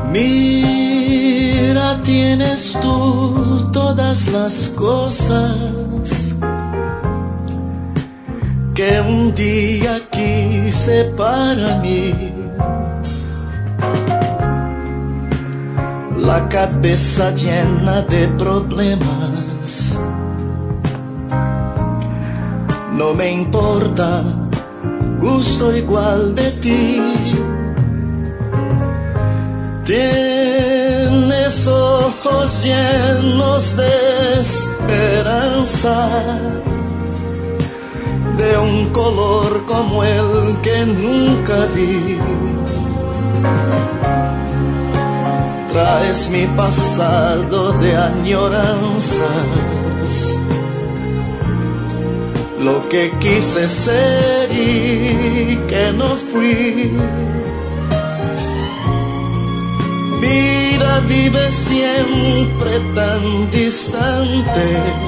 Mira, tienes tú todas las cosas que un día quise para mí. La cabeza llena de problemas, no me importa, gusto igual de ti. Tienes ojos llenos de esperanza, de un color como el que nunca vi. Traes mi pasado de añoranzas, lo que quise ser y que no fui. Mira, vive siempre tan distante,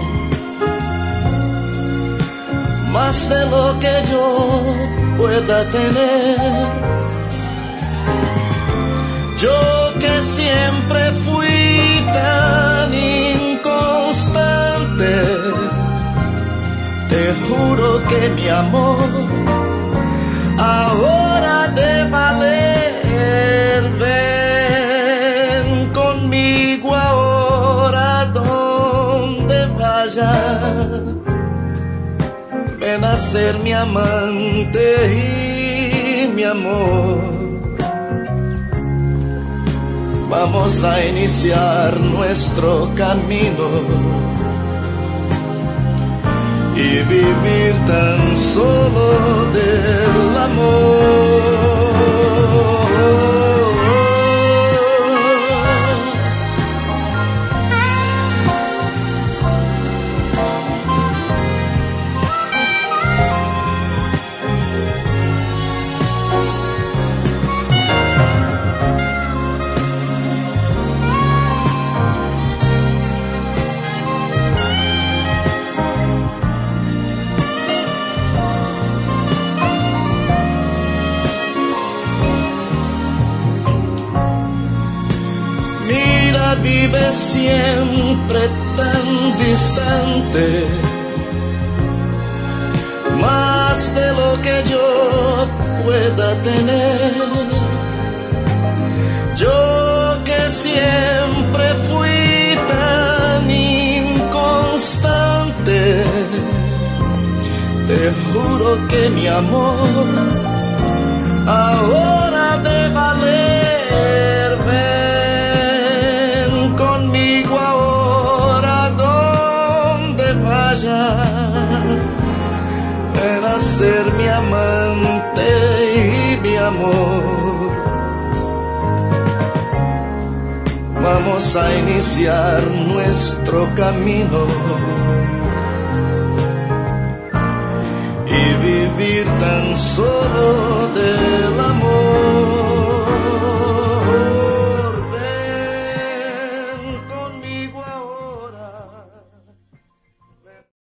más de lo que yo pueda tener. Yo que siempre fui tan inconstante, te juro que mi amor ahora de valer. Ven conmigo ahora donde vaya, ven a ser mi amante y mi amor. Vamos a iniciar nuestro camino y vivir tan solo del amor. Vive siempre tan distante, más de lo que yo pueda tener. Yo que siempre fui tan inconstante, te juro que mi amor ahora de valer. Ven a ser mi amante y mi amor. Vamos a iniciar nuestro camino y vivir tan solo de